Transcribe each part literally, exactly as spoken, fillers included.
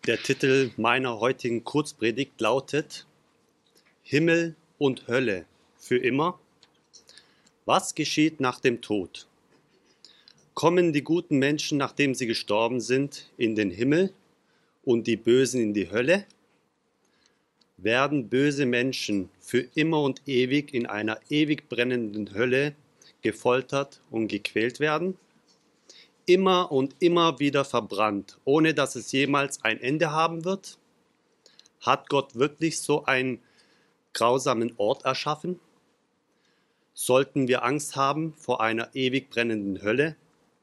Der Titel meiner heutigen Kurzpredigt lautet Himmel und Hölle für immer. Was geschieht nach dem Tod? Kommen die guten Menschen, nachdem sie gestorben sind, in den Himmel und die Bösen in die Hölle? Werden böse Menschen für immer und ewig in einer ewig brennenden Hölle gefoltert und gequält werden? Immer und immer wieder verbrannt, ohne dass es jemals ein Ende haben wird? Hat Gott wirklich so einen grausamen Ort erschaffen? Sollten wir Angst haben vor einer ewig brennenden Hölle?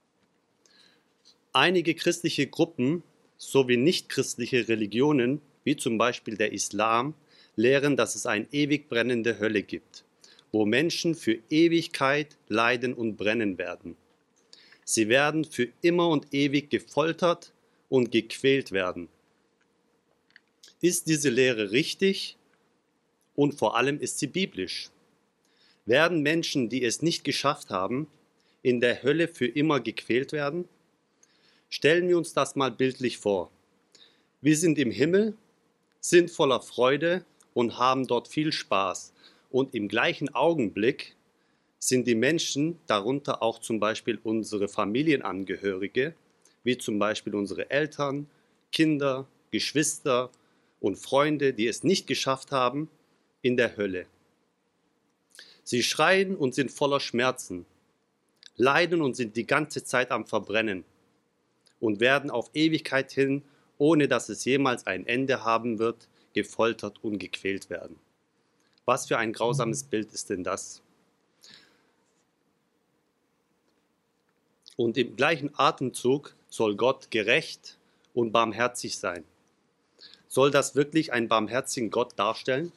Einige christliche Gruppen sowie nichtchristliche Religionen, wie zum Beispiel der Islam, lehren, dass es eine ewig brennende Hölle gibt, wo Menschen für Ewigkeit leiden und brennen werden. Sie werden für immer und ewig gefoltert und gequält werden. Ist diese Lehre richtig und vor allem ist sie biblisch? Werden Menschen, die es nicht geschafft haben, in der Hölle für immer gequält werden? Stellen wir uns das mal bildlich vor. Wir sind im Himmel, sind voller Freude und haben dort viel Spaß. Und im gleichen Augenblick sind die Menschen, darunter auch zum Beispiel unsere Familienangehörige, wie zum Beispiel unsere Eltern, Kinder, Geschwister und Freunde, die es nicht geschafft haben, in der Hölle. Sie schreien und sind voller Schmerzen, leiden und sind die ganze Zeit am Verbrennen und werden auf Ewigkeit hin, ohne dass es jemals ein Ende haben wird, gefoltert und gequält werden. Was für ein grausames Bild ist denn das? Und im gleichen Atemzug soll Gott gerecht und barmherzig sein. Soll das wirklich einen barmherzigen Gott darstellen?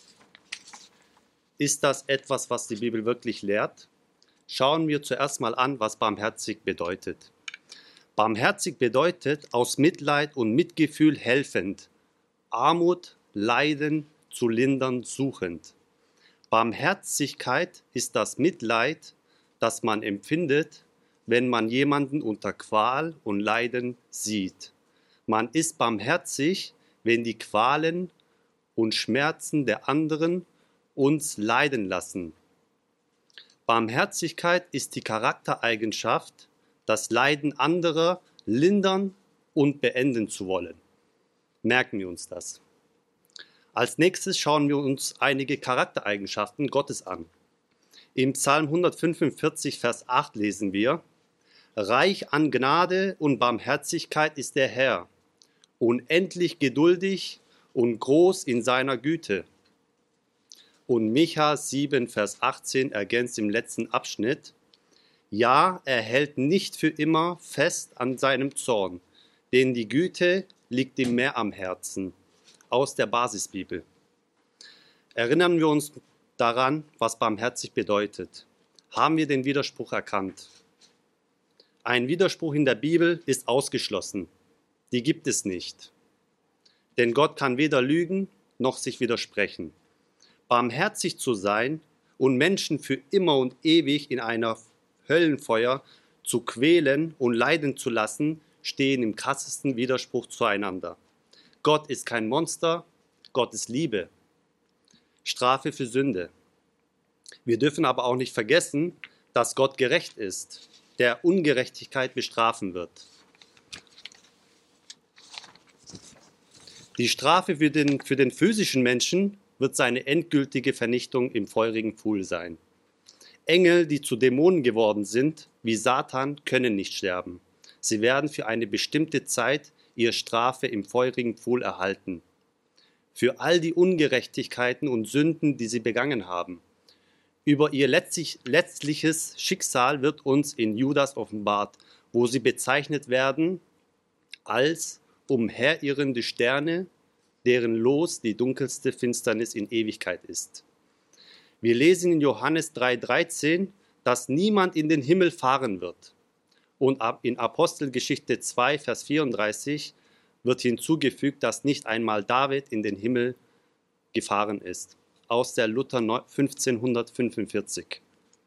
Ist das etwas, was die Bibel wirklich lehrt? Schauen wir zuerst mal an, was barmherzig bedeutet. Barmherzig bedeutet aus Mitleid und Mitgefühl helfend, Armut, Leiden zu lindern suchend. Barmherzigkeit ist das Mitleid, das man empfindet, wenn man jemanden unter Qual und Leiden sieht. Man ist barmherzig, wenn die Qualen und Schmerzen der anderen uns leiden lassen. Barmherzigkeit ist die Charaktereigenschaft, das Leiden anderer lindern und beenden zu wollen. Merken wir uns das. Als nächstes schauen wir uns einige Charaktereigenschaften Gottes an. Im Psalm hundertfünfundvierzig, Vers acht lesen wir: Reich an Gnade und Barmherzigkeit ist der Herr, unendlich geduldig und groß in seiner Güte. Und Micha sieben, Vers achtzehn ergänzt im letzten Abschnitt: Ja, er hält nicht für immer fest an seinem Zorn, denn die Güte liegt ihm mehr am Herzen. Aus der Basisbibel. Erinnern wir uns daran, was barmherzig bedeutet. Haben wir den Widerspruch erkannt? Ein Widerspruch in der Bibel ist ausgeschlossen. Die gibt es nicht. Denn Gott kann weder lügen noch sich widersprechen. Barmherzig zu sein und Menschen für immer und ewig in einer Höllenfeuer zu quälen und leiden zu lassen, stehen im krassesten Widerspruch zueinander. Gott ist kein Monster, Gott ist Liebe. Strafe für Sünde. Wir dürfen aber auch nicht vergessen, dass Gott gerecht ist, der Ungerechtigkeit bestrafen wird. Die Strafe für den, für den physischen Menschen wird seine endgültige Vernichtung im feurigen Pfuhl sein. Engel, die zu Dämonen geworden sind, wie Satan, können nicht sterben. Sie werden für eine bestimmte Zeit ihre Strafe im feurigen Pfuhl erhalten. Für all die Ungerechtigkeiten und Sünden, die sie begangen haben. Über ihr letztlich, letztliches Schicksal wird uns in Judas offenbart, wo sie bezeichnet werden als umherirrende Sterne, deren Los die dunkelste Finsternis in Ewigkeit ist. Wir lesen in Johannes drei dreizehn, dass niemand in den Himmel fahren wird. Und in Apostelgeschichte zwei, Vers vierunddreißig wird hinzugefügt, dass nicht einmal David in den Himmel gefahren ist. Aus der Luther fünfzehnhundertfünfundvierzig.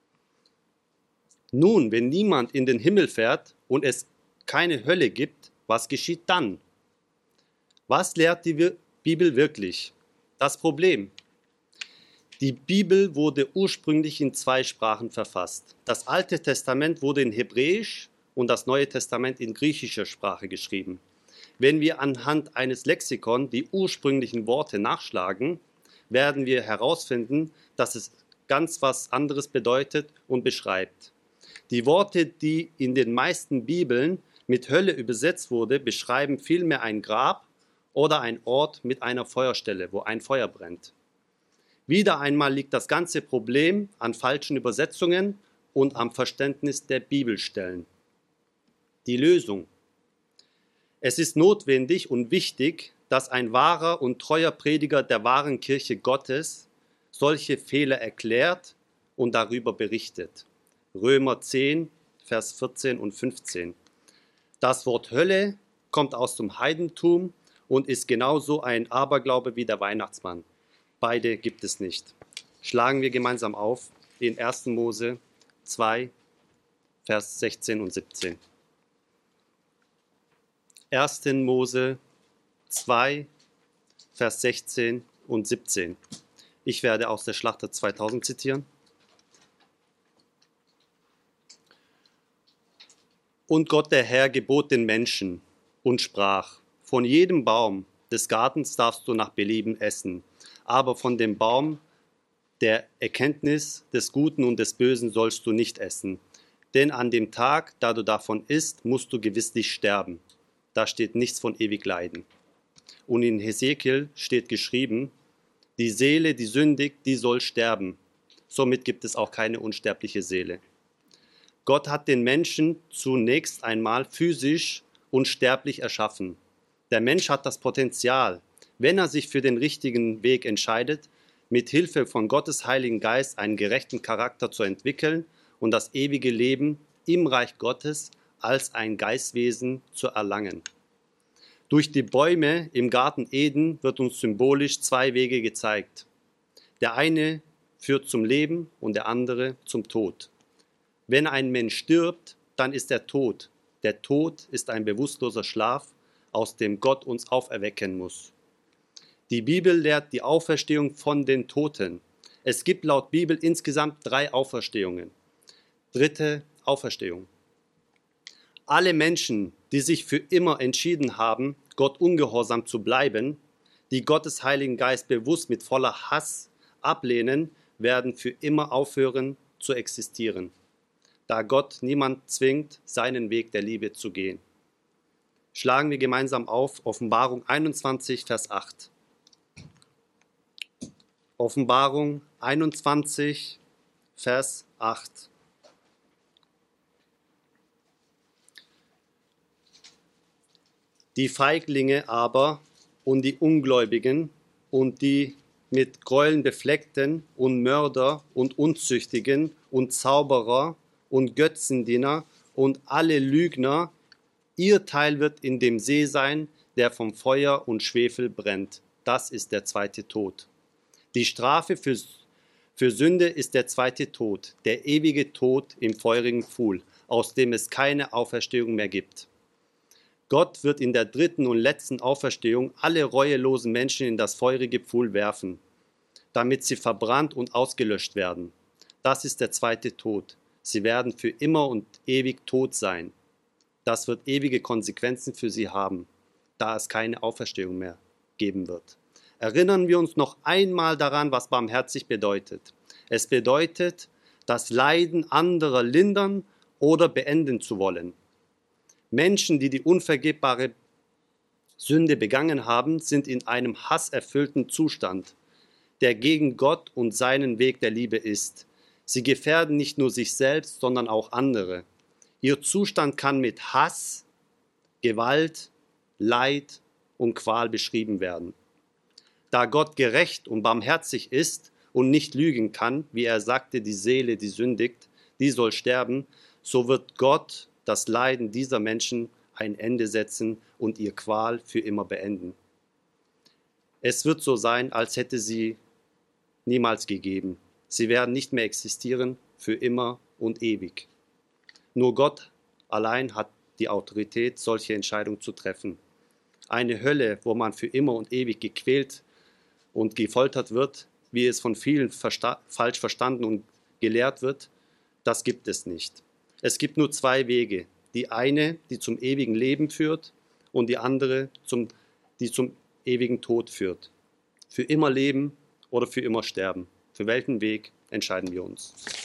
Nun, wenn niemand in den Himmel fährt und es keine Hölle gibt, was geschieht dann? Was lehrt die Bibel wirklich? Das Problem: Die Bibel wurde ursprünglich in zwei Sprachen verfasst. Das Alte Testament wurde in Hebräisch und das Neue Testament in griechischer Sprache geschrieben. Wenn wir anhand eines Lexikons die ursprünglichen Worte nachschlagen, werden wir herausfinden, dass es ganz was anderes bedeutet und beschreibt. Die Worte, die in den meisten Bibeln mit Hölle übersetzt wurde, beschreiben vielmehr ein Grab oder ein Ort mit einer Feuerstelle, wo ein Feuer brennt. Wieder einmal liegt das ganze Problem an falschen Übersetzungen und am Verständnis der Bibelstellen. Die Lösung: Es ist notwendig und wichtig, dass ein wahrer und treuer Prediger der wahren Kirche Gottes solche Fehler erklärt und darüber berichtet. Römer zehn, Vers vierzehn und fünfzehn. Das Wort Hölle kommt aus dem Heidentum und ist genauso ein Aberglaube wie der Weihnachtsmann. Beide gibt es nicht. Schlagen wir gemeinsam auf in ersten Mose zwei, Vers sechzehn und siebzehn. ersten Mose zwei, Vers sechzehn und siebzehn. Ich werde aus der Schlachter zweitausend zitieren. Und Gott der Herr gebot den Menschen und sprach: Von jedem Baum des Gartens darfst du nach Belieben essen, aber von dem Baum der Erkenntnis des Guten und des Bösen sollst du nicht essen. Denn an dem Tag, da du davon isst, musst du gewisslich sterben. Da steht nichts von ewig Leiden. Und in Hesekiel steht geschrieben: Die Seele, die sündigt, die soll sterben. Somit gibt es auch keine unsterbliche Seele. Gott hat den Menschen zunächst einmal physisch unsterblich erschaffen. Der Mensch hat das Potenzial, wenn er sich für den richtigen Weg entscheidet, mit Hilfe von Gottes Heiligen Geist einen gerechten Charakter zu entwickeln und das ewige Leben im Reich Gottes als ein Geistwesen zu erlangen. Durch die Bäume im Garten Eden wird uns symbolisch zwei Wege gezeigt. Der eine führt zum Leben und der andere zum Tod. Wenn ein Mensch stirbt, dann ist er tot. Der Tod ist ein bewusstloser Schlaf, aus dem Gott uns auferwecken muss. Die Bibel lehrt die Auferstehung von den Toten. Es gibt laut Bibel insgesamt drei Auferstehungen. Dritte Auferstehung. Alle Menschen, die sich für immer entschieden haben, Gott ungehorsam zu bleiben, die Gottes Heiligen Geist bewusst mit voller Hass ablehnen, werden für immer aufhören zu existieren, da Gott niemand zwingt, seinen Weg der Liebe zu gehen. Schlagen wir gemeinsam auf Offenbarung einundzwanzig, Vers acht. Offenbarung einundzwanzig, Vers acht. Die Feiglinge aber und die Ungläubigen und die mit Gräueln befleckten und Mörder und Unzüchtigen und Zauberer und Götzendiener und alle Lügner, ihr Teil wird in dem See sein, der vom Feuer und Schwefel brennt. Das ist der zweite Tod. Die Strafe für, für Sünde ist der zweite Tod, der ewige Tod im feurigen Pfuhl, aus dem es keine Auferstehung mehr gibt. Gott wird in der dritten und letzten Auferstehung alle reuelosen Menschen in das feurige Pfuhl werfen, damit sie verbrannt und ausgelöscht werden. Das ist der zweite Tod. Sie werden für immer und ewig tot sein. Das wird ewige Konsequenzen für sie haben, da es keine Auferstehung mehr geben wird. Erinnern wir uns noch einmal daran, was barmherzig bedeutet. Es bedeutet, das Leiden anderer lindern oder beenden zu wollen. Menschen, die die unvergebbare Sünde begangen haben, sind in einem hasserfüllten Zustand, der gegen Gott und seinen Weg der Liebe ist. Sie gefährden nicht nur sich selbst, sondern auch andere. Ihr Zustand kann mit Hass, Gewalt, Leid und Qual beschrieben werden. Da Gott gerecht und barmherzig ist und nicht lügen kann, wie er sagte, die Seele, die sündigt, die soll sterben, so wird Gott das Leiden dieser Menschen ein Ende setzen und ihr Qual für immer beenden. Es wird so sein, als hätte sie niemals gegeben. Sie werden nicht mehr existieren für immer und ewig. Nur Gott allein hat die Autorität, solche Entscheidungen zu treffen. Eine Hölle, wo man für immer und ewig gequält und gefoltert wird, wie es von vielen versta- falsch verstanden und gelehrt wird, das gibt es nicht. Es gibt nur zwei Wege. Die eine, die zum ewigen Leben führt, und die andere, zum, die zum ewigen Tod führt. Für immer leben oder für immer sterben. Für welchen Weg entscheiden wir uns?